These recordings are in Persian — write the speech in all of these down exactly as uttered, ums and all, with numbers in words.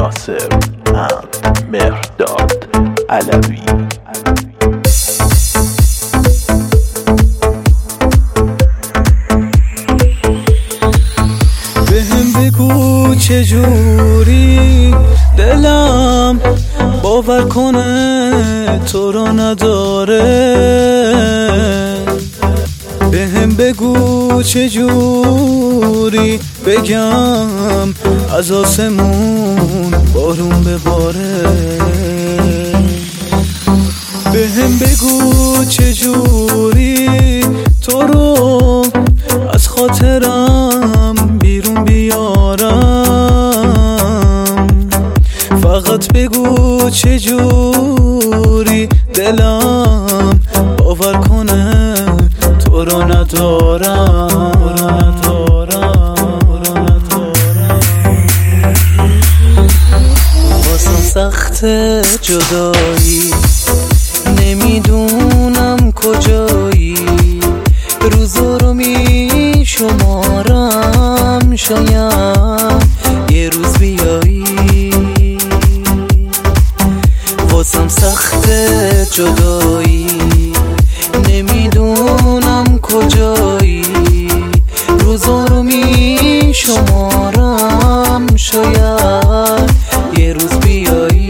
ناصر اند مهرداد علوی. بهم بگو چجوری دلم باور کنه تو رو نداره. بهم بگو چجوری بگم از آسمون بارون بباره. بهم بگو چجوری تو رو از خاطرم بیرون بیارم. فقط بگو چجوری دلم باور کنه تو رو ندارم. واسم سخت جدایی، نمیدونم کجایی. روزا رو می شمارم، شاید یه روز بیایی. واسم سخت جدایی، نمیدونم کجایی. روزا رو می شمارم، شاید یه روز بیایی.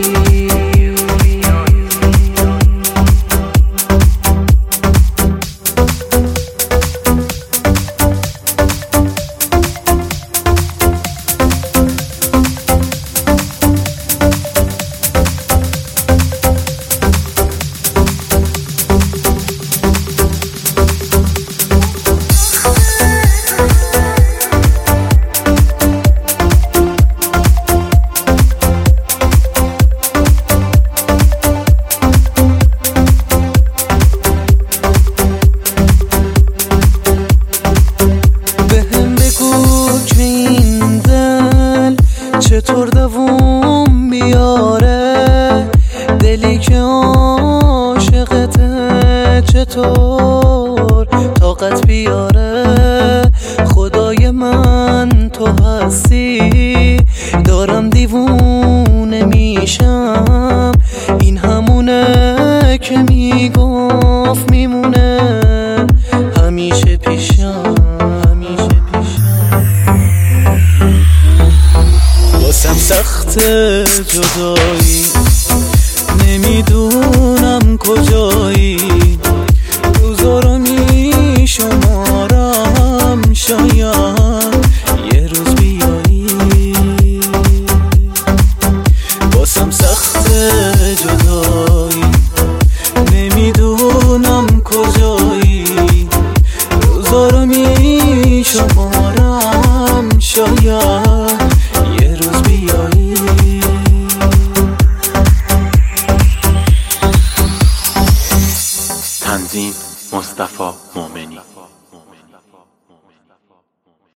چطور دووم بیاره دلی که عاشقته؟ چطور طاقت بیاره؟ خدای من تو هستی، دارم دیوونه میشم. این همونه که میگفت میمونه همیشه پیشم. واسم سخت جدایی، نمیدونم کجایی. روزا رو می شمارم، شاید یه روز بیایی. واسم سخت جدایی، نمیدونم کجایی. روزا رو می شمارم، شاید یه روز بیایی. تنظیم مصطفی مومنی.